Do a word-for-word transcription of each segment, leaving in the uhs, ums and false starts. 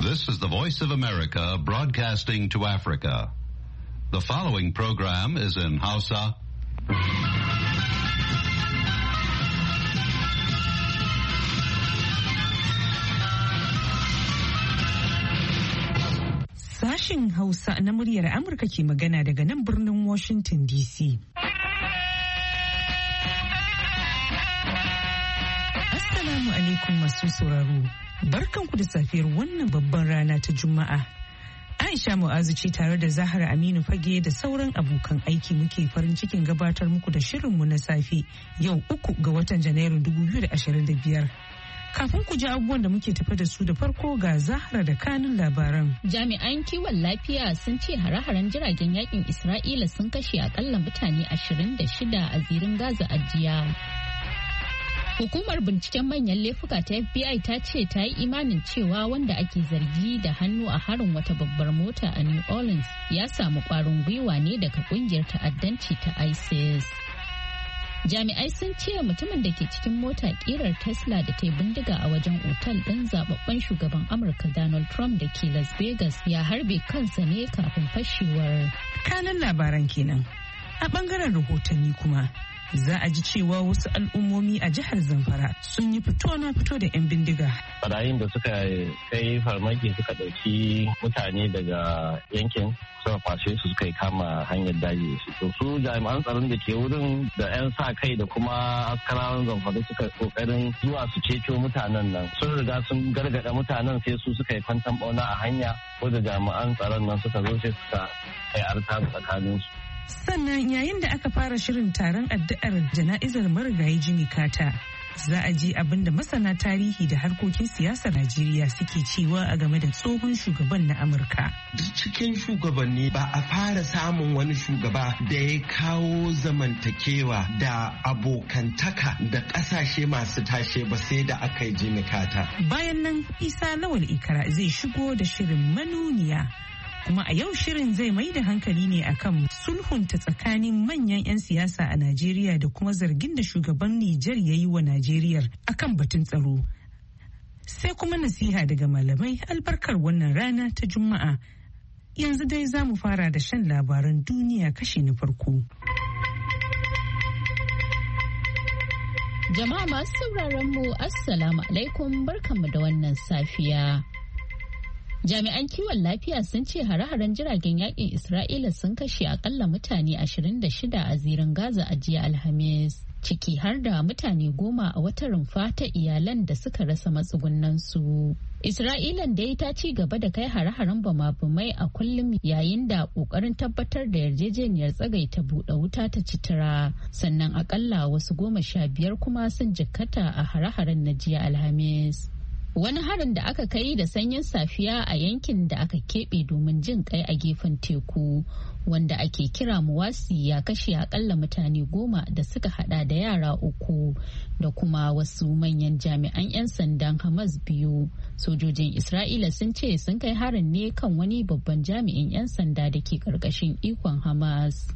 This is the Voice of America broadcasting to Africa. The following program is in Hausa. Sashin Hausa na muryar Amurka ke magana daga nan birnin Washington D C. Assalamu alaikum masu sauraro. Barkanku da safiyar wannan babban rana ta Juma'a. Aisha Mu'azu ce tare da Zahra Aminu Fage da sauran abokan aiki muke farin cikin gabatar muku da shirinmu na safe yau uku ga watan Janairun dubu biyu da ashirin da biyar. Kafin ku ji abubuwan da muke tafi da su da farko ga Zahra da kanun labaran. Jami'an kiwon lafiya sun ce hare-haren jiragen yakin Isra'ila sun kashe akalla mutane ashirin da shida a zirin Gaza a jiya. Hukumar binciken manyan laifuka ta F B I ta ce ta yi imanin cewa wanda ake zargi da hannu a harin wata babbar mota a New Orleans ya samu kwarin gwiwa ne daga kungiyar ta'addanci ta ISIS. Jami'ai sun ce mutumin da ke cikin mota kirar Tesla da ta bindiga a wajen otal ɗin zababben shugaban Amurka Donald Trump da ke Las Vegas ya harbe kansa ne kafin fashewar. Kanan labaran kenan. A bangaren rahotanni kuma za a ji cewa wasu al'ummomi a jihar Zamfara sun yi fito na fito da 'yan bindiga. Barayin da suka kai farmaki suka ɗauki mutane daga yankin suka kwashe su suka yi kama hanyar daji su. To su jami'an tsaron da ke wurin da 'yan sa kai da kuma askarawan Zamfara suka kokarin zuwa su ceto mutanen nan. Sun riga sun gargaɗa mutanen sai su suka yi kwantan ɓauna a hanya ko da jami'an tsaron nan suka zo sai suka kai arta tsakaninsu. Sannan yayin da aka fara shirin taron addu'ar jana'izar marigayi Jimmy Carter, za a ji abin da masana tarihi da harkokin siyasar Najeriya suke cewa a game da tsohon shugaban na Amurka. Cikin shugabanni ba a fara samun wani shugaba da ya kawo zamantakewa da abokantaka da ƙasashe masu tashe ba sai da aka yi Jimmy Carter. Bayan nan Isa Lawal Ikara zai shigo da shirin manuniya. Kuma a yau shirin zai mai da hankali ne akan sulhunta tsakanin manyan 'yan siyasa a Najeriya da kuma zargin da shugaban Nijar ya yi wa Najeriya akan batun tsaro. Sai kuma nasiha daga malamai albarkar wannan rana ta Juma'a. Yanzu dai za mu fara da shan labaran duniya kashi na farko. Jama'a masu sauraron mu Assalamu alaikum barkanmu da wannan safiya. Jami'an kiwon lafiya sun ce hare-haren jiragen yakin Isra'ila sun kashe akalla mutane ashirin da shida a zirin Gaza a jiya Alhamis, ciki har da mutane goma a wata rumfa ta iyalan da suka rasa matsugunansu. Isra'ilan dai ta ci gaba da kai hare-haren bama-bamai a kullum yayin da kokarin tabbatar da yarjejeniyar tsagaita buɗe wuta ta citira, sannan akalla wasu goma sha biyar kuma sun jikkata a hare-haren na jiya Alhamis. Wani harin da aka kai da sanyin safiya a yankin da aka keɓe domin jin kai a gefen teku wanda ake kira Muwasi ya kashe akalla mutane goma da suka hada da yara uku da kuma wasu manyan jami'an 'yan sandan Hamas biyu. Sojojin Isra'ila sun ce sun kai harin ne kan wani babban jami'in 'yan sanda da ke ƙarƙashin ikon Hamas.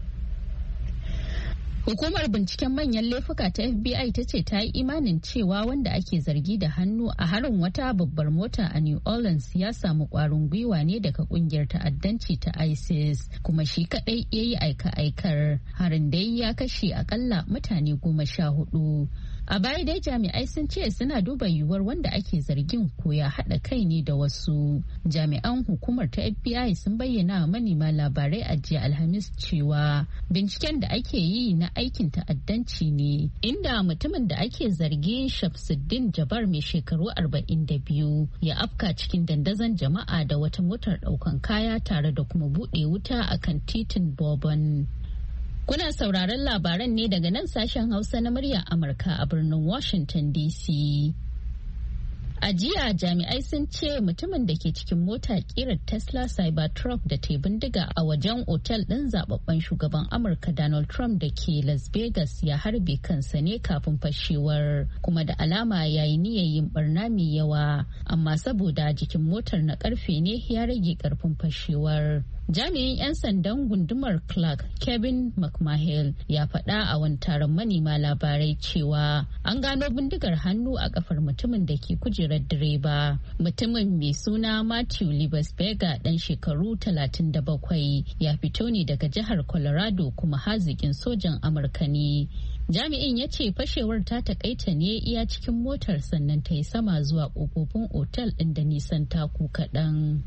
Hukumar binciken manyan laifuka ta F B I ta ce ta yi imanin cewa wanda ake zargi da hannu a harin wata babbar mota a New Orleans ya samu kwarin gwiwa ne daga kungiyar ta'addanci ta ISIS, kuma shi kadai ya yi aika-aikar. Harin dai ya kashe akalla mutane goma sha hudu. A baya dai jami'ai sun ce suna duba yiwuwar wanda ake zargin ko ya haɗa kai ne da wasu. Jami'an hukumar ta F B I sun bayyana wa manema labarai a jiya Alhamis cewa binciken da ake yi na aikin ta'addanci ne, inda mutumin da ake zargi Shamsuddin Jabbar mai shekaru arba'in da biyu ya afka cikin dandazon jama'a da wata motar ɗaukan kaya tare da kuma buɗe wuta akan titin Bourbon. Kuna sauraron labaran ne daga nan sashen Hausa na muryar Amurka a birnin Washington D C. A jiya jami'ai sun ce mutumin da ke cikin mota kirar Tesla Cybertruck da ta bindiga a wajen otal ɗin zababben shugaban Amurka Donald Trump da ke Las Vegas ya harbe kansa ne kafin fashewar, kuma da alama ya yi niyyar yin barna mai yawa, amma saboda jikin motar na karfe ne ya rage karfin fashewar. Jami'in 'yan sandan gundumar Clark, Kevin McMahill, ya faɗa a wani taron manema labarai cewa an gano bindigar hannu a kafar mutumin da ke kujerar direba. Mutumin mai suna Matthew Libesberger ɗan shekaru talatin da bakwai ya fito ne daga jihar Colorado kuma haziƙin sojan Amurka ne. Jami'in ya ce fashewar ta takaita ne iya cikin motar sannan ta yi sama zuwa ƙofofin otal ɗin da nisan taku kaɗan.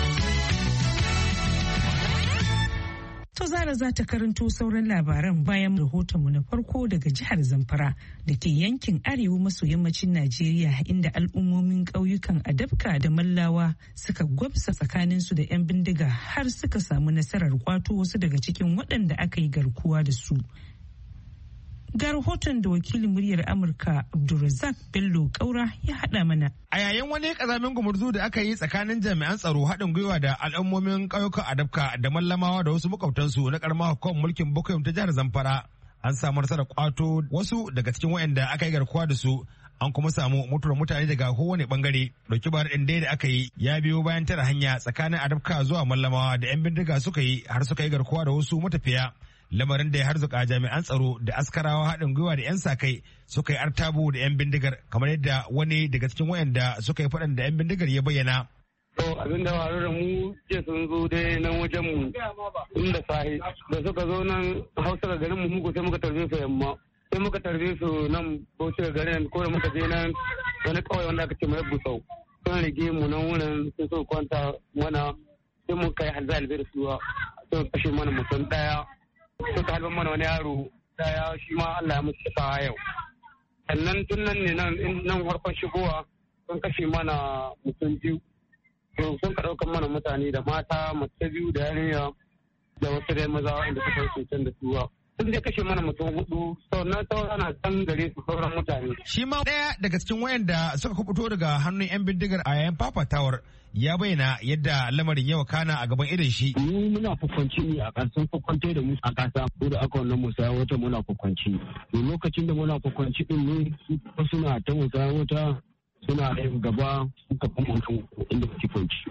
To Zara za ta karanto sauran labaran bayan rahotonmu na farko daga jihar Zamfara da ke yankin arewa maso yammacin Najeriya, inda al'ummomin ƙauyukan Adabka da Mallawa suka gwabsa tsakaninsu da 'yan bindiga har suka samu nasarar kwato wasu daga cikin waɗanda aka yi garkuwa da su. Ga rahoton da wakilin muryar Amurka Abdulrazak Bello Kaura ya haɗa mana. A yayin wani ƙazamin gumurzu da aka yi tsakanin jami'an tsaro haɗin gwiwa da al'ummomin ƙauyukan Adabka da Mallamawa da wasu makwabtansu na ƙaramar hukumar mulkin Bukuyum ta jihar Zamfara, an samu nasarar kwato wasu daga cikin waɗanda aka yi garkuwa da su. An kuma samu mutuwar mutane daga kowane bangare. Dauki bar ɗin da aka yi ya biyo bayan tara hanya tsakanin Adabka zuwa Mallamawa da 'yan bindiga suka yi har suka yi garkuwa da wasu matafiya. Lamarin da ya harzuka jami'an tsaro da askarawa haɗin gwiwa da 'yan sa-kai suka yi artabu da 'yan bindigar, kamar yadda wani daga cikin wayanda suka yi faɗan da 'yan bindigar ya bayyana. To abin da faru da mu ce sun zo dai nan wajen mu inda sahi da suka zo nan Hausa da garin mu muku sai muka tarbe su yamma sai muka tarbe su nan Bauchi da garin ko da muka je nan wani kawai wanda aka ce mai Busau sun rige mu nan wurin sun so kwanta mana sai mun kai hanzar da suwa sun kashe mana mutum daya. Suka halban mana wani yaro daya shi ma Allah ya musu sa yau. Sannan tun nan ne nan farkon shigowa sun kashe mana mutum biyu. Sun ka ɗaukar mana mutane da mata mace biyu da yarinya da wasu dai maza wanda suka yi cutar da suwa. Sun dai kashe mana mutum hudu sauran sauran na can gare su sauran mutane. Shi ma ɗaya daga cikin wayanda suka kubuto daga hannun 'yan bindigar a yayin fafatawar ya bayyana yadda lamarin yau kana a gaban irin shi. Mu muna kwakwanci ne a ƙasar kwakwante da mu a ƙasa ko da aka wannan musaya wata muna kwakwanci. To lokacin da muna kwakwanci din ne su suna ta musaya wata suna yin gaba suka kuma mutum inda suke kwanci.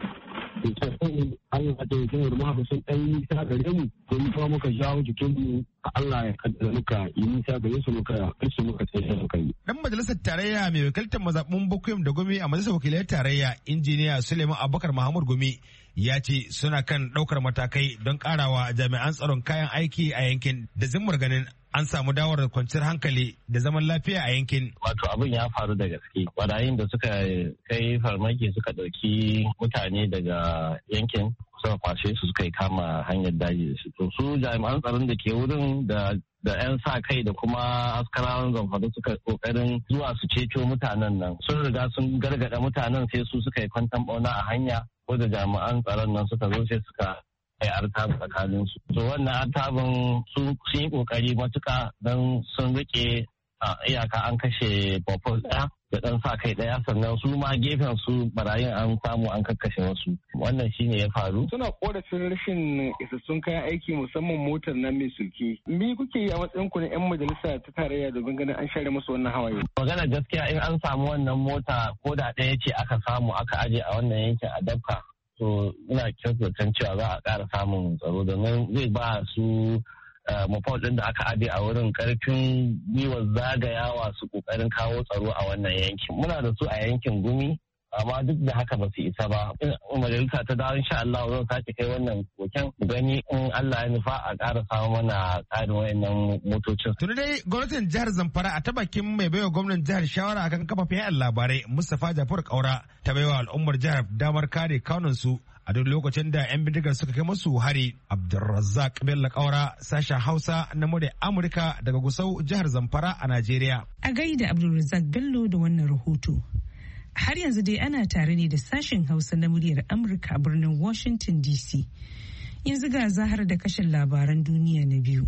Allah ta yi sanar ma ba sun ɗan yi nisa gare mu ko mu kuma muka jawo jikin mu Allah ya kaddara muka yi nisa gare su muka su muka sai da muka yi. Dan majalisar tarayya mai wakiltar mazaɓun Bukuyum da Gumi a majalisar wakilai tarayya injiniya Suleiman Abubakar Muhammad Gumi ya ce suna kan ɗaukar matakai don ƙarawa jami'an tsaron kayan aiki a yankin da zimmar ganin an samu dawar da kwanciyar hankali da zaman lafiya a yankin. Wato abin ya faru da gaske. Barayin da suka kai farmaki suka ɗauki mutane daga yankin suka kwashe su suka yi kama hanyar daji da su. To su jami'an tsaron da ke wurin da da 'yan sa kai da kuma askarawan Zamfara suka kokarin zuwa su ceto mutanen nan. Sun riga sun gargada mutanen sai su suka yi kwantan bauna a hanya ko da jami'an tsaron nan suka zo sai suka ai artabu tsakanin su. To wannan artabun sun yi kokari matuka don sun rike iyaka an kashe babban daya da dan sa kai daya sannan su ma gefen su barayin an samu an kakkashe wasu. Wannan shine ya faru. Suna korafin rashin isassun kayan aiki musamman motar nan mai sulke. Me kuke yi a matsayin ku na yan majalisa ta tarayya domin ganin an share musu wannan hawaye? Magana gaskiya in an samu wannan mota ko da ɗaya ce aka samu aka aje a wannan yankin a Dabka. To ina kyautatan cewa za a ƙara samun tsaro domin zai ba su mafau ɗin da aka ade a wurin ƙarfin gwiwar zagayawa su ƙoƙarin kawo tsaro a wannan yankin. Muna da su a yankin Gumi amma duk da haka ba su isa ba. Majalisa ta dawo insha Allah zan sake kai wannan koken gani in Allah ya nufa a ƙara samu mana ƙarin wayannan motocin. Tuni dai gwamnatin jihar Zamfara a ta bakin mai baiwa gwamnan jihar shawara akan kafafen yaɗa labarai Mustapha Jafar Kaura ta baiwa al'ummar jihar damar kare kaunan su a duk lokacin da 'yan bindigar suka kai musu hari. Abdulrazzaq Bello Kaura, sashen Hausa na murya Amurka daga Gusau, jihar Zamfara a Najeriya. A gaida Abdulrazzaq Bello da wannan rahoto. Har yanzu dai ana tare ne da sashen Hausa na muryar Amurka a birnin Washington D C. Yanzu ga Zahar da kashin labaran duniya na biyu.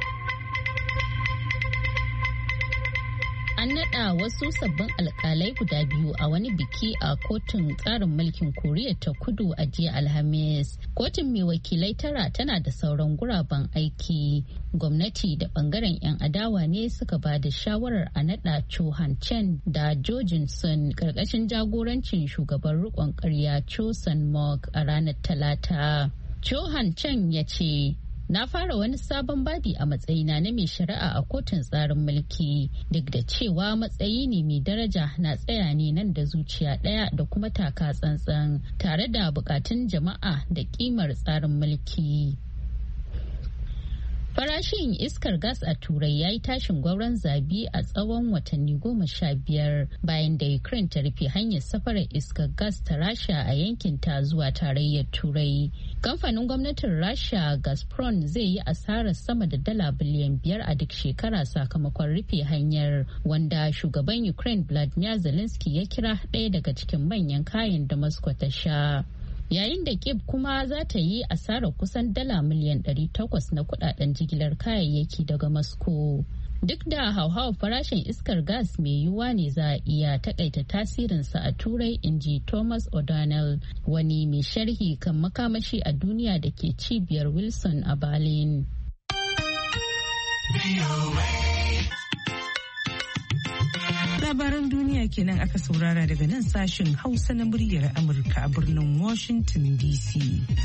An naɗa wasu sabbin alkalai guda biyu a wani biki a kotun tsarin mulkin Koriya ta Kudu a jiya Alhamis. Kotun mai wakilai tara tana da sauran guraben aiki. Gwamnati da bangaren 'yan adawa ne suka ba da shawarar a naɗa Cho Han-chen da Jo Jin-sun ƙarƙashin jagorancin shugaban riƙon ƙarya Cho Sun-mok a ranar Talata. Johan Chang ya ce, na fara wani sabon babi a matsayina na mai shari'a a kotun tsarin mulki duk da cewa matsayi ne mai daraja na tsaya ne nan da zuciya ɗaya da kuma taka tsantsan tare da bukatun jama'a da kimar tsarin mulki. Farashin iskar gas a Turai ya yi tashin gwauron zabi a tsawon watanni goma sha biyar bayan da Ukraine ta rufe hanyar safarar iskar gas ta Rasha a yankin ta zuwa tarayyar Turai. Kamfanin gwamnatin Rasha Gazprom zai yi asarar sama da dala biliyan biyar a duk shekara sakamakon rufe hanyar, wanda shugaban Ukraine Vladimir Zelensky ya kira ɗaya daga cikin manyan kayan da Moscow ta sha. Yayin da Kyiv kuma za ta yi asarar kusan dala miliyan ɗari takwas na kudaden jigilar kayayyaki daga Moscow. Duk da hauhawar farashin iskar gas mai yiwuwa ne za a iya takaita tasirinsa a Turai, inji Thomas O'Donnell, wani mai sharhi kan makamashi a duniya da ke cibiyar Wilson a Berlin. Labaran duniya kenan aka saurara daga nan sashen Hausa na muryar Amurka a birnin Washington D C.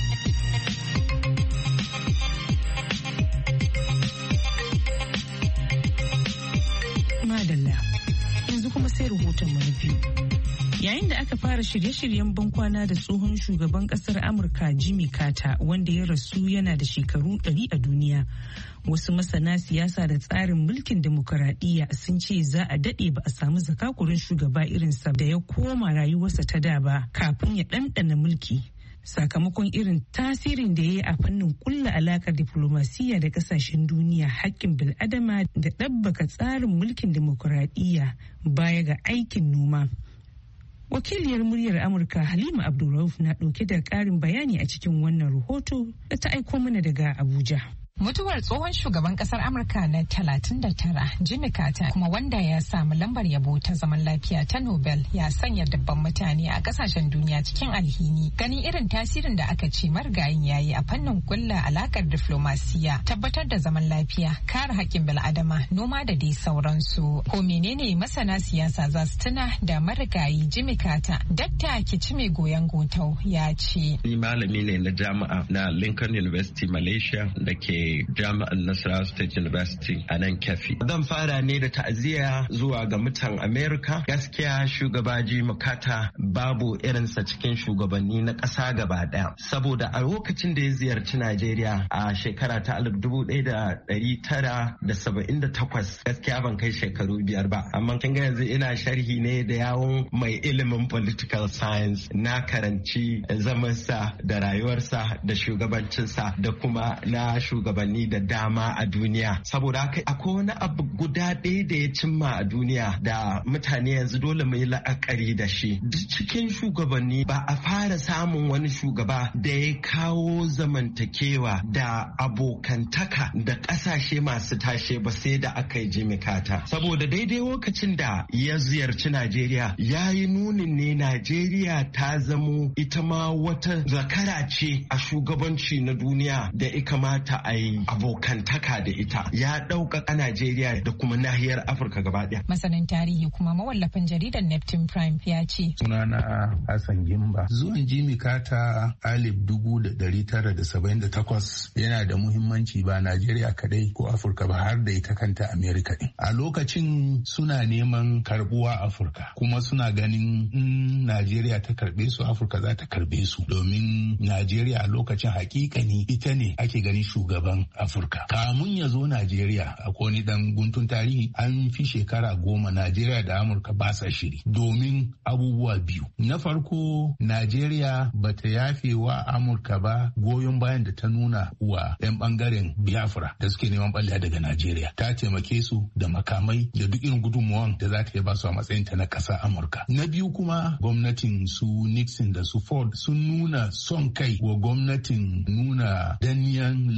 Madalla, yanzu kuma sai rahoton mu na biyu. Yayin da aka fara shirye-shiryen bankwana da tsohon shugaban kasar Amurka Jimmy Carter, wanda ya rasu yana da shekaru ɗari a duniya. Wasu masana siyasa da tsarin mulkin demokuraɗiyya sun ce za a daɗe ba a samu zakakurin shugaba irinsa da ya koma rayuwarsa ta da ba kafin ya ɗanɗana mulki. Sakamakon irin tasirin da ya yi a fannin kulla alakar diflomasiyya da kasashen duniya, haƙƙin bil'adama da ɗabbaka tsarin mulkin demokuraɗiyya baya ga aikin noma. Wakiliyar muryar Amurka Halima Abdulrauf na ɗauke da ƙarin bayani a cikin wannan rahoto da ta aiko mana daga Abuja. Mutuwar tsohon shugaban kasar Amurka na talatin da tara Jimmy Carter, kuma wanda ya samu lambar yabo ta zaman lafiya ta Nobel, ya sanya dabban mutane a kasashen duniya cikin alhini, ganin irin tasirin da aka ce marigayin yayi a fannin kulla alakar diflomasiya, tabbatar da zaman lafiya, kare haƙƙin bil'adama, noma da dai sauransu. Ko menene masana siyasa za su tuna da marigayi Jimmy Carter? Dakta Kicime Goyon Gotau ya ce, ni malami ne na jami'a na Lincoln University Malaysia da ke jami'ar Nasarawa State University a nan Kefi. Zan fara ne da ta'aziyya zuwa ga mutan Amerika. Gaskiya shugaba Jimmy Carter babu irinsa cikin shugabanni na ƙasa gaba ɗaya. Saboda a lokacin da ya ziyarci Najeriya a shekara ta alif dubu ɗaya da ɗari tara da saba'in da takwas, gaskiya ban kai shekaru biyar ba. Amma kin ga yanzu ina sharhi ne da yawon mai ilimin political science. Na karanci zamansa da rayuwarsa da shugabancinsa da kuma na shugaban shugabanni da dama a duniya. Saboda haka akwai wani abu guda ɗaya da ya cimma a duniya da mutane yanzu dole mu yi la'akari da shi. Duk cikin shugabanni ba a fara samun wani shugaba da ya kawo zamantakewa da abokantaka da ƙasashe masu tashe ba sai da aka yi Jimmy Carter. Saboda daidai lokacin da ya ziyarci Najeriya ya yi nunin ne Najeriya ta zamo ita ma wata zakara ce a shugabanci na duniya da ya kamata a yi abokantaka da ita. Ya ɗaukaka Najeriya da kuma nahiyar Afirka gaba ɗaya. Masanin tarihi kuma mawallafin jaridar Neptune Prime ya ce. Sunana Hassan Gimba. Zuwan Jimmy Carter alif dubu da ɗari tara da saba'in da takwas yana da muhimmanci ba Najeriya kadai ko Afirka ba har da ita kanta Amerika ɗin. A lokacin suna neman karbuwa Afirka kuma suna ganin in Najeriya ta karbe su Afirka za ta karbe su, domin Najeriya a lokacin hakikani ita ne ake ganin shugaban Afirka. Kamun ya zo Najeriya a wani dan guntun tarihi an fi shekara goma Najeriya da Amurka ba sa shiri domin abubuwa biyu. Na farko, Najeriya ba ta yafe wa Amurka ba goyon bayan da ta nuna wa 'yan bangaren Biafra da suke neman ɓalla daga Najeriya. Ta taimake su da makamai da duk irin gudunmuwan da za ta yi ba su a matsayin ta na ƙasa Amurka. Na biyu kuma, gwamnatin su Nixon da su Ford sun nuna son kai wa gwamnatin nuna danniyan launin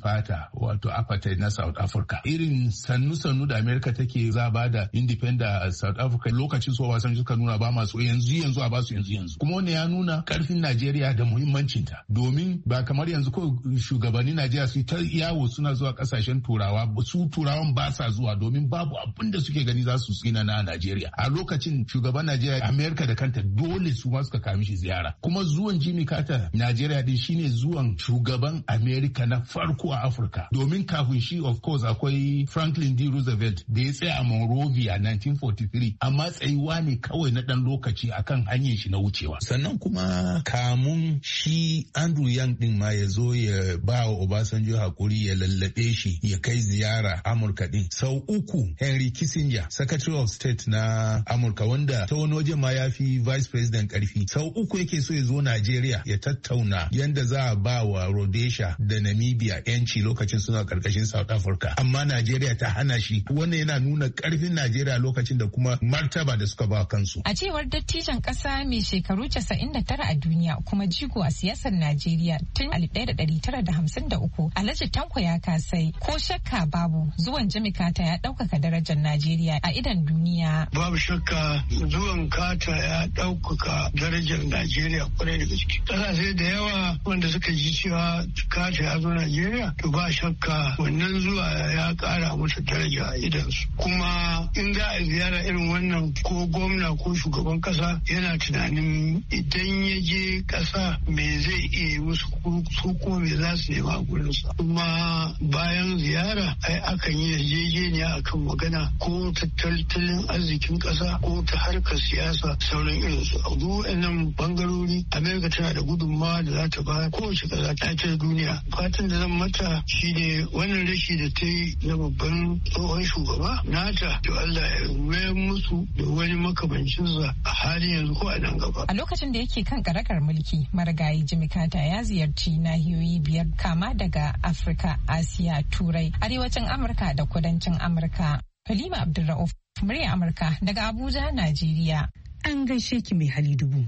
fata wato apartheid na South Africa. Irin sannu-sannu da America take zaba da independent South Africa lokacin su Obasanjo suka nuna ba masu yanzu yanzu a ba su yanzu yanzu. Kuma wannan ya nuna karfin Najeriya da muhimmancinta. Domin ba kamar yanzu ko shugabannin Najeriya su ta yawo suna zuwa kasashen turawa su turawan ba sa zuwa domin babu abin da suke gani za su tsina na Najeriya. A lokacin shugaban Najeriya America da kanta dole su ma suka kawo shi ziyara. Kuma zuwan Jimmy Carter Najeriya din shine zuwan shugaban America na farko a Afirka. Domin kafin shi of course akwai Franklin D. Roosevelt da ya tsaya a Monrovia nineteen forty-three amma tsayuwa ne kawai na dan lokaci akan hanyar shi na wucewa. Sannan kuma kamun shi Andrew Yang din ma ya zo ya ba wa Obasanjo hakuri ya lallabe shi ya kai ziyara Amurka din. Sau uku Henry Kissinger, Secretary of State na Amurka wanda ta wani waje ma ya fi Vice President karfi. Sau uku yake so ya zo Najeriya ya tattauna yanda za a ba wa Rhodesia da Namibia yanci lokacin suna karkashin South Africa. Amma Najeriya ta hana shi. Wannan yana nuna karfin Najeriya lokacin da kuma martaba da suka ba kansu. A cewar dattijan kasa mai shekaru casa'in da tara a duniya kuma jigo a siyasar Najeriya tun alif ɗaya da ɗari tara da hamsin da uku, Alhaji Tanko ya kasai ko shakka babu zuwan Jimmy Carter ya ɗaukaka darajar Najeriya a idan duniya. Babu shakka zuwan Carter ya ɗaukaka darajar Najeriya kwarai da gaske. Ƙasashe da yawa wanda suka ji cewa Carter ya zo Najeriya to ba shakka wannan zuwa ya ƙara masa daraja a idansu. Kuma in za a ziyara irin wannan ko gwamna ko shugaban ƙasa yana tunanin idan ya je ƙasa me zai iya musu ko kuma me za su nema a gurinsa. Kuma bayan ziyara ai akan yi yarjejeniya akan magana ko tattalin arzikin ƙasa ko ta harkar siyasa sauran irinsu. A duk wannan bangarori Amerika tana da gudunmawa da za ta ba kowace ƙasa ta ta duniya. Fatan da zan mata shine wannan rashi da ta yi na babban tsohon shugaba nata to Allah ya mayar musu da wani makamancinsa a halin yanzu ko a nan gaba. A lokacin da yake kan karakar mulki marigayi Jimmy Carter ya ziyarci nahiyoyi biyar kama daga Afirka, Asiya, Turai, Arewacin Amurka da Kudancin Amurka. Halima Abdulra'uf, murya Amurka daga Abuja, Najeriya. An gaishe ki mai hali dubu.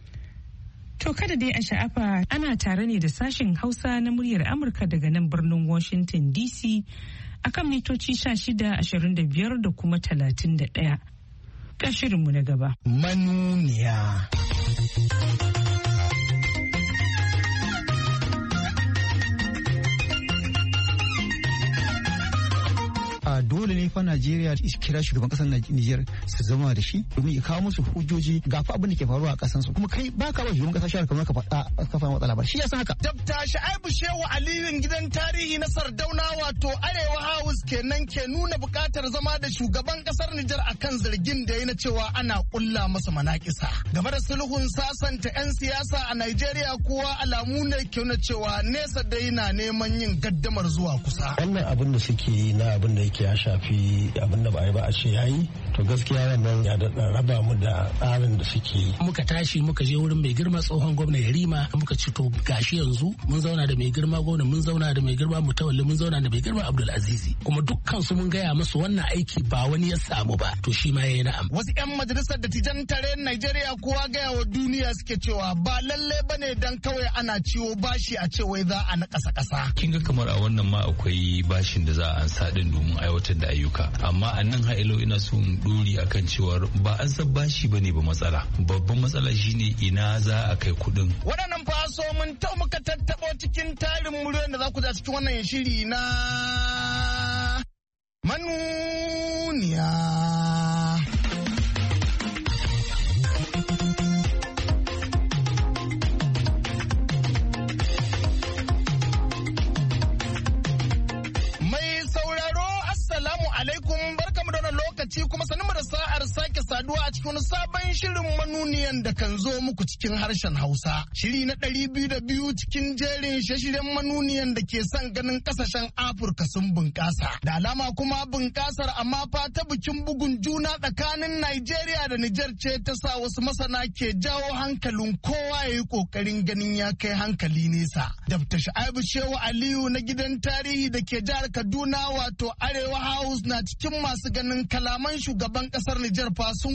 To kada dai a sha'afa ana tare ne da sashen Hausa na muryar Amurka daga nan birnin Washington D C akan mitoci sha shida, ashirin da biyar da kuma talatin da ɗaya. Ga shirinmu na gaba. Manuniya. Dole ne fa Najeriya kira shugaban kasar Nijar su zama da shi domin ya kawo musu hujjoji ga fa abin da ke faruwa a kasan su kuma kai ba ka ba shugaban kasar shawara kamar ka faɗa ka fara matsala ba shi ya san haka. Dabta Sha'ibu Shehu Aliyun gidan tarihi na Sardauna wato Arewa House kenan ke nuna buƙatar zama da shugaban kasar Nijar akan zargin da ya na cewa ana kulla masa manakisa. Game da sulhun sasanta 'yan siyasa a Najeriya kuwa alamu ne ke nuna cewa nesa dai na neman yin gaddamar zuwa kusa. Wannan abin da suke yi na abin da yake ya shafi abin da ba a yi ba a ce yayi to gaskiya wannan ya daɗa raba mu da tsarin da suke yi. Muka tashi muka je wurin mai girma tsohon gwamna Yarima muka ci to gashi yanzu mun zauna da mai girma gwamna mun zauna da mai girma Mutawalli mun zauna da mai girma Abdul Azizi kuma dukkan su mun gaya musu wannan aiki ba wani ya samu ba to shi ma yayi na'am. Wasu 'yan majalisar dattijan tarayyar Najeriya kowa gaya wa duniya suke cewa ba lalle bane dan kawai ana ciwo bashi a ce wai za a na ƙasa ƙasa. Kin ga kamar a wannan ma akwai bashin da za a ansa din domin aiwatar da ayyuka amma a nan ha'ilo ina so in duri akan cewar ba an san bashi bane ba matsala babban matsala shine ina za a kai kuɗin. Waɗannan faso mun ta muka tattaɓo cikin tarin muryoyin da za ku za cikin wannan shiri na manuniya. Kuma sanin da sa'ar sake saduwa a cikin sabon shirin manuniyan da kan zo muku cikin harshen Hausa. Shiri na ɗari biyu da biyu cikin jerin shirye-shiryen manuniyan da ke son ganin kasashen Afirka sun bunƙasa. Da alama kuma bunƙasar amma fa ta bikin bugun juna tsakanin Najeriya da Nijar ce ta sa wasu masana ke jawo hankalin kowa ya yi ƙoƙarin ganin ya kai hankali nesa. Dabta Sha'ibu Shehu Aliyu na gidan tarihi da ke jihar Kaduna wato Arewa House na cikin masu ganin kalaman shugaban kasar Nijar fa sun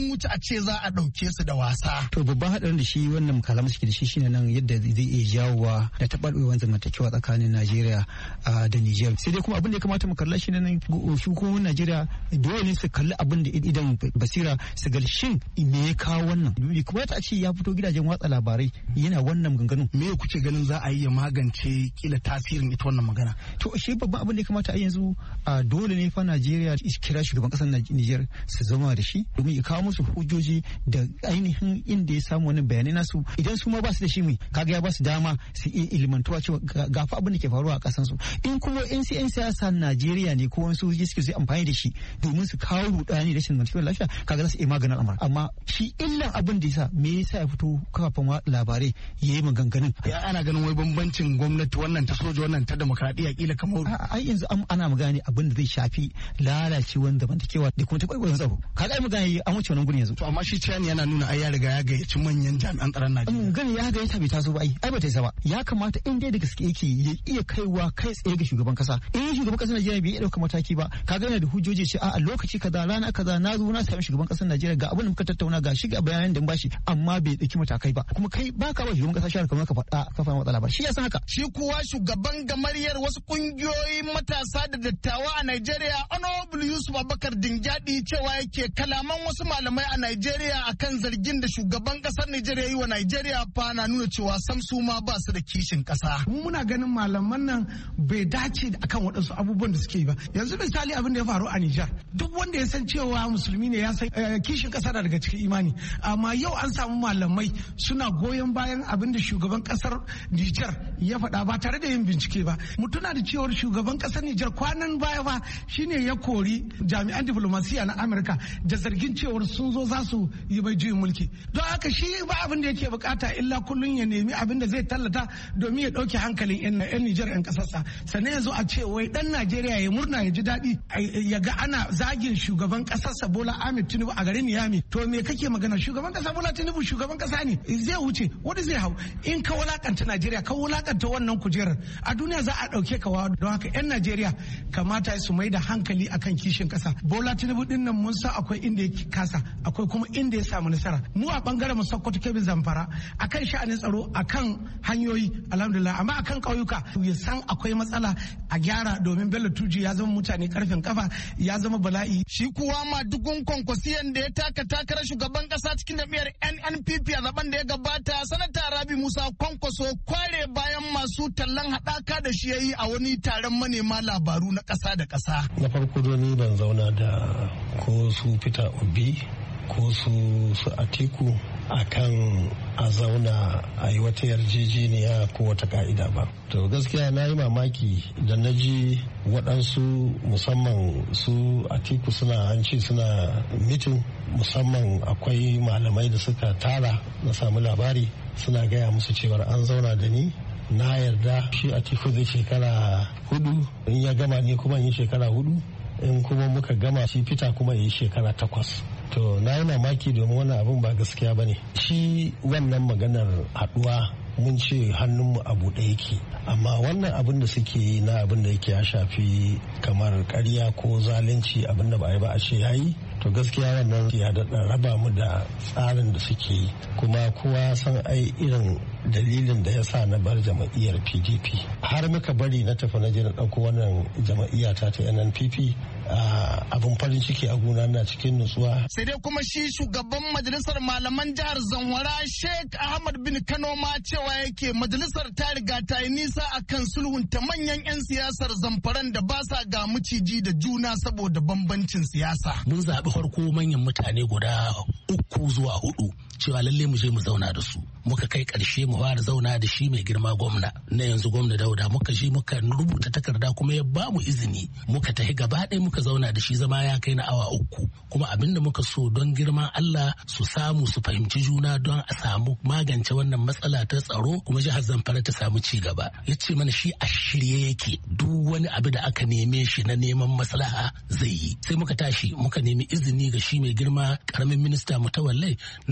sun wuce a ce za a ɗauke su da wasa. To babban haɗarin da shi wannan kalamu suke da shi shine nan yadda zai iya jawowa da taɓarɓarewar zamantakewa tsakanin Najeriya da Niger. Sai dai kuma abin da ya kamata mu kalla shi ne nan hukumomin Najeriya dole ne su kalli abin da idan basira su ga shin me ya kawo wannan. Kuma ta ce ya fito gidajen watsa labarai yana wannan maganganun. Me kuke ganin za a yi ya magance kila tasirin ita wannan magana? To shi babban abin da ya kamata a yanzu dole ne fa Najeriya kira shugaban kasar Niger su zama da shi domin ya kawo musu hujjoji da ainihin inda ya samu wannan bayanai nasu. Idan su ma ba su da shi mai kaga ya ba su dama su iya ilmantuwa cewa ga fa abin da ke faruwa a kasan su. In kuma yan siyasa Najeriya ne ko wasu suke su amfani da shi domin su kawo rudani da rashin zamantakewar lafiya kaga za su iya maganin al'amari. Amma shi illan abin da yasa me yasa ya fito kafin labarai yayi maganganun. Ya ana ganin wai bambancin gwamnati wannan ta soja wannan ta demokradiyya kila kamar ai yanzu ana magana abin da zai shafi lalacewar zamantakewa da kuma taɓarɓarewar tsaro. Kaga ai magana yi an wuce wannan gurin yanzu. To amma shi Chani yana nuna ai ya riga ya gayyaci manyan jami'an tsaron Najeriya. Gani ya gayyata bai taso ba ai ai ba ta isa ba. Ya kamata in dai da gaske yake ya iya kaiwa kai tsaye ga shugaban kasa. In shugaban kasar Najeriya bai iya ɗaukar mataki ba kaga yana da hujjoji ce a lokaci kaza rana kaza na zo na sami shugaban kasar Najeriya ga abin da muka tattauna ga shi ga bayanan da bashi amma bai ɗauki matakai ba. Kuma kai baka ba shugaban kasa shawara kamar ka faɗa ka fara matsala ba. Shi ya san haka. Shi kuwa shugaban gamaryar wasu kungiyoyin matasa da dattawa a Najeriya Honorable Yusuf Abubakar Dingyadi cewa yake kalaman wasu malamai a Najeriya akan zargin da shugaban kasar Najeriya yi wa Najeriya fa na nuna cewa sam su ma ba su da kishin kasa. Mu muna ganin malaman nan bai dace akan waɗansu abubuwan da suke yi ba. Yanzu misali abin da ya faru a Nijar. Duk wanda ya san cewa musulmi ne ya san kishin kasa na daga cikin imani. Amma yau an samu malamai suna goyon bayan abin da shugaban kasar Nijar ya faɗa ba tare da yin bincike ba. Mu tuna da cewar shugaban kasar Nijar kwanan baya fa shine ya kori jami'an diplomasiya na Amurka da zargin cewar sun zo za su yi mai juyin mulki. Don haka shi ba abin da yake bukata illa kullum ya nemi abin da zai tallata domin ya ɗauke hankalin 'yan Nijar 'yan kasarsa. Sannan yanzu a ce wai dan Najeriya ya murna ya ji daɗi ya ga ana zagin shugaban kasarsa Bola Ahmed Tinubu a garin Niyami. To me kake magana shugaban kasa Bola Tinubu shugaban kasa ne zai wuce wani zai hau in ka wulakanta Najeriya ka wulakanta wannan kujerar a duniya za a ɗauke ka wa. Don haka 'yan Najeriya kamata su mai da hankali akan kishin kasa. Bola Tinubu din nan mun san akwai inda ya kasa akwai kuma inda ya samu nasara. Mu a bangaren mu Sokoto Kebbi Zamfara akan sha'anin tsaro akan hanyoyi alhamdulillah amma akan ƙauyuka ya san akwai matsala a gyara domin Bello Tuji ya zama mutane karfin kafa ya zama bala'i. Shi kuwa ma dugun kwankwasiyan da ya taka takarar shugaban kasa cikin jam'iyyar N N P P a zaben da ya gabata sanata Rabi Musa Kwankwaso kware bayan masu tallan haɗaka da shi yayi a wani taron manema labaru na ƙasa da ƙasa. Na farko doni ban zauna da ko su Peter Obi ko su su Atiku akan a zauna a yi wata yarjejeniya ko wata ka'ida ba. To gaskiya na yi mamaki da na ji waɗansu musamman su Atiku suna an ce suna mitin musamman akwai malamai da suka tara na samu labari suna gaya musu cewar an zauna da ni na yarda shi Atiku zai shekara hudu in ya gama ni kuma yi shekara hudu in kuma muka gama shi fita kuma yi shekara takwas. To na yi mamaki domin wannan abin ba gaskiya ba ne. Shi wannan maganar haɗuwa mun ce hannunmu a buɗe yake amma wannan abin da suke yi na abin da yake ya shafi kamar ƙarya ko zalunci abin da ba a yi ba a ce yayi to gaskiya wannan ya daɗa raba mu da tsarin da suke yi kuma kowa san ai irin dalilin da ya sa na bar jama'iyyar P D P har muka bari na tafi na je na ɗauko wannan jama'iyya ta ta N N P P abin farin ciki a gona na cikin nutsuwa. Sai dai kuma shi shugaban majalisar malaman jihar Zamfara Sheikh Ahmad bin Kano ma cewa yake majalisar ta riga ta yi nisa akan sulhunta manyan 'yan siyasar Zamfaran da ba sa ga miciji da juna saboda bambancin siyasa. Mun zaɓi farko manyan mutane guda uku zuwa hudu cewa lalle mu je mu zauna da su. Muka kai ƙarshe mu fara zauna da shi mai girma gwamna na yanzu gwamna Dauda muka je muka rubuta takarda kuma ya ba mu izini muka tafi gaba ɗaya muka zauna da shi zama ya kai na awa uku kuma abinda muka so don girman Allah su samu su fahimci juna don a samu magance wannan matsala ta tsaro kuma jihar Zamfara ta samu ci gaba. Ya ce mana shi a shirye yake duk wani abu da aka neme shi na neman maslaha zai yi. Sai muka tashi muka nemi izini ga shi mai girma karamin minista Mutawallai nan take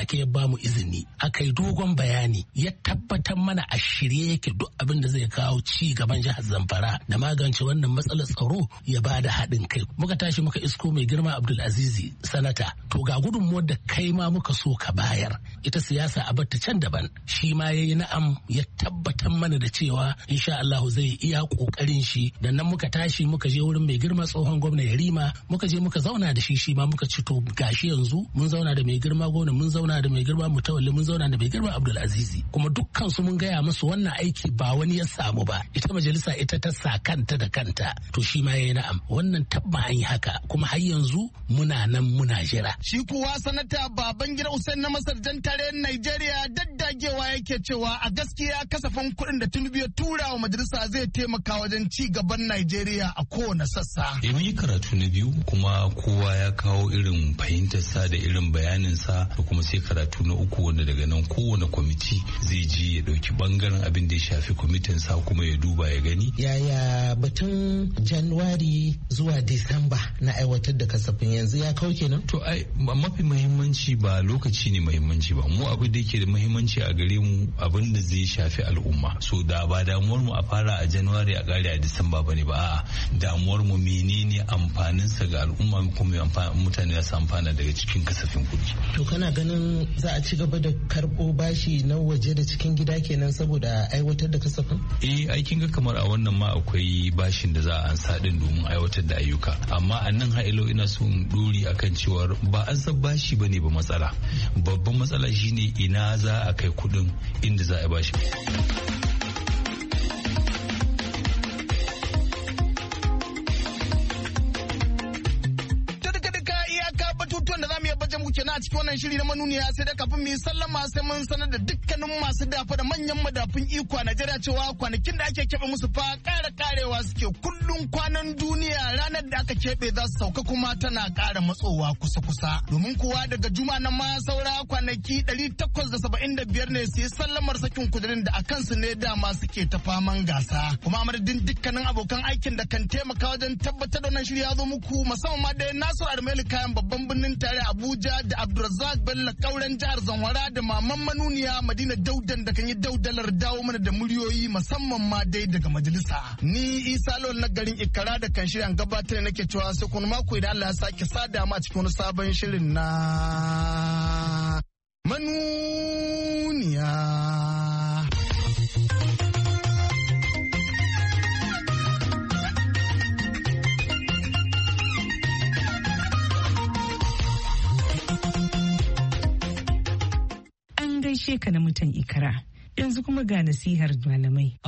take ya bamu izini aka yi dogon bayani ya tabbatar mana a shirye yake duk abin da zai kawo ci gaban jihar Zamfara da magance wannan matsalar tsaro ya ba da haɗin kai. Muka tashi muka isko mai girma Abdulazizi sanata to ga gudunmuwar da kai ma muka so ka bayar ita siyasa a batta can daban. Shi ma yayi na'am ya tabbatar mana da cewa insha Allah zai iya kokarin shi. Da nan muka tashi muka je wurin mai girma tsohon gwamna Yarima muka je muka zauna da shi shi ma muka ci to gashi yanzu mun zauna da mai girma gwamna mun zauna da mai girma Mutawalli mun zauna da mai girma Abdulazizi kuma dukkan su mun gaya musu wannan aiki ba wani ya samu ba ita majalisa ita ta sa kanta da kanta to shi ma yayi na'am wannan tabba an yi haka kuma har yanzu muna nan muna jira. Shi kuwa sanata Babangida Hussein na Masar jan tarayyar Najeriya daddagewa yake cewa a gaskiya kasafin kuɗin da Tinubu ya tura wa majalisa zai taimaka wajen ci gaban Najeriya a kowane sassa. Eh mun yi karatu na biyu kuma kowa ya kawo irin fahimtarsa da irin bayaninsa da kuma sai karatu na uku wanda daga nan kowane kwamiti zai ji ya ɗauki bangaren abin da ya shafi kwamitinsa kuma ya duba ya gani. Yaya batun Januwari zuwa Disamba na aiwatar da kasafin yanzu ya kawo kenan? To ai mafi muhimmanci ba lokaci ne muhimmanci ba mu abin da yake da muhimmanci a gare mu abin da zai shafi al'umma. So da ba damuwar mu a fara a Januwari a kare a Disamba bane ba a'a damuwar mu menene amfaninsa ga al'umma kuma mutane za su amfana daga cikin kasafin kuɗi. To kana ganin za a ci gaba da karɓo bashi na waje da cikin gida kenan saboda aiwatar da kasafin? Eh aikin ga kamar a wannan ma akwai bashin da za a ansa din domin aiwatar da ayyuka amma a nan ha'ilo ina so in dori akan cewar ba an san bashi bane ba matsala babban matsala shine ina za a kai kuɗin inda za a bashi. kenan a cikin wannan shiri na manuniya sai da kafin mu yi sallama sai mun sanar da dukkanin masu dafa da manyan madafun iko a Najeriya cewa kwanakin da ake keɓe musu fa ƙara ƙarewa suke kullum kwanan duniya ranar da aka keɓe za su sauka kuma tana ƙara matsowa kusa-kusa domin kuwa daga juma na ma saura kwanaki ɗari takwas da saba'in da biyar ne su yi sallamar sakin kudirin da a kansu ne dama suke ta faman gasa kuma a madadin dukkanin abokan aikin da kan taimaka wajen tabbatar da wannan shiri ya zo muku musamman ma da Nasiru Armeli kayan babban birnin tare Abuja da Abdulrazak Bello kauren jihar Zamfara da maman manuniya Madina Daudan da kan yi daudalar dawo mana da muryoyi musamman ma dai daga majalisa. Ni Isa Lawal na garin Ikara da kan shirya gabatar nake cewa sai kun mako idan Allah ya sake sada mu a cikin wani sabon shirin na manuniya. Gaishe ka na mutan Ikara yanzu kuma ga nasihar malamai.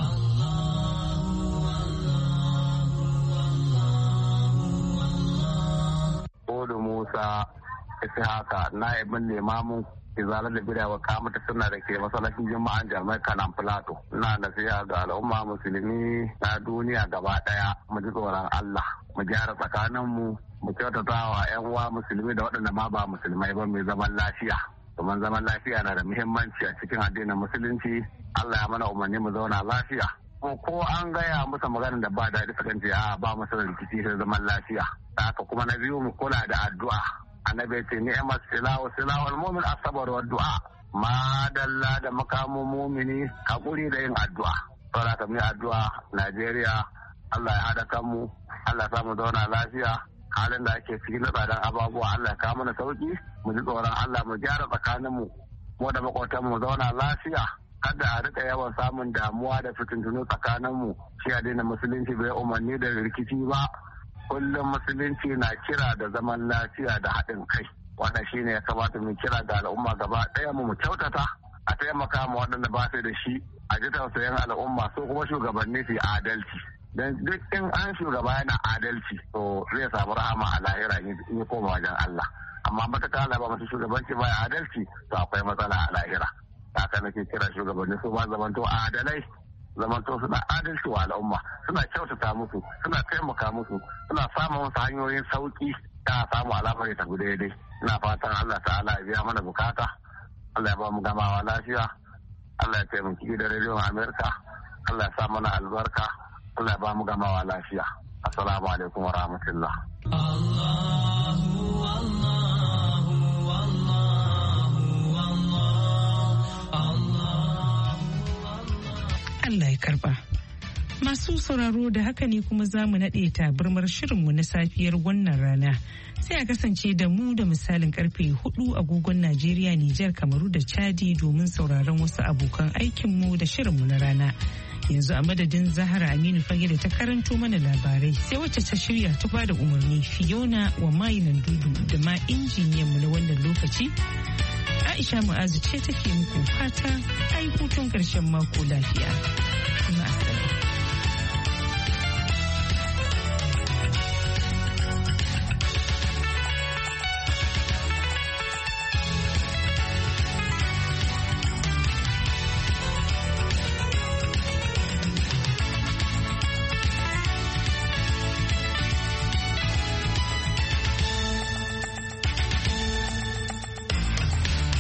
Odu Musa Ishaka na ibin limamin izalar da bidawa kamata suna da ke masallacin jima'an jami'ar Kanan Plato. Ina nasiha ga al'umma musulmi na duniya gaba daya mu ji tsoron Allah mu gyara tsakaninmu mu kyautata wa 'yan uwa musulmi da waɗanda ma ba musulmai ba mai zaman lafiya. Domin zaman lafiya na da muhimmanci a cikin addinin musulunci. Allah ya mana umarni mu zauna lafiya. Ko an gaya musu magana da ba daɗi sukan ce a ba musu da rikici sai zaman lafiya. Haka kuma na biyu mu kula da addu'a. Annabi ya ce ni'mat silahu silahul mu'min as-sabr wa du'a. Ma dalla da makamun mu'mini hakuri da yin addu'a. Saboda ka mu yi addu'a Najeriya Allah ya hada kanmu. Allah ya samu zauna lafiya. Halin da ake cikin na tsadan ababuwa Allah ya kawo mana sauki. Mu ji tsoron Allah mu gyara tsakaninmu mu da makwatan mu zauna lafiya kada a rika yawan samun damuwa da fitintunu tsakaninmu shi addinin musulunci bai umarni da rikici ba kullum musulunci na kira da zaman lafiya da haɗin kai wannan shine ya kamata mu kira ga al'umma gaba ɗaya mu mu kyautata a taimaka ma waɗanda ba su da shi a ji tausayin al'umma so kuma shugabanni su yi adalci dan duk in an shugaba yana adalci to zai samu rahama a lahira in ya koma wajen Allah amma mataka Allah ba masu shugabanci ba adalci to akwai matsala a lahira haka nake kira shugabanni su ba zamanto adalai zamanto suna adalci wa al'umma suna kyautata musu suna taimaka musu suna samun wasu hanyoyin sauki ta samu alamar ta guda daidai ina fatan Allah ta'ala ya biya mana bukata Allah ya ba mu gamawa lafiya Allah ya taimaki gidan rediyon Amerika Allah ya sa mana albarka Allah ya ba mu gamawa lafiya assalamu alaikum wa rahmatullah. Masu sauraro da haka ne kuma za mu naɗe tabarmar shirinmu na safiyar wannan rana. Sai a kasance da mu da misalin karfe hudu agogon Najeriya, Nijar, Kamaru da Chadi domin sauraron wasu abokan aikinmu da shirinmu na rana. Yanzu a madadin Zahara Aminu Fage da ta karanto mana labarai sai wacce ta shirya ta bada umarni Fiona wa Mayinan Dudu da ma injiniyanmu na wannan lokaci. Aisha Mu'azu ce take muku fata ai hutun ƙarshen mako lafiya.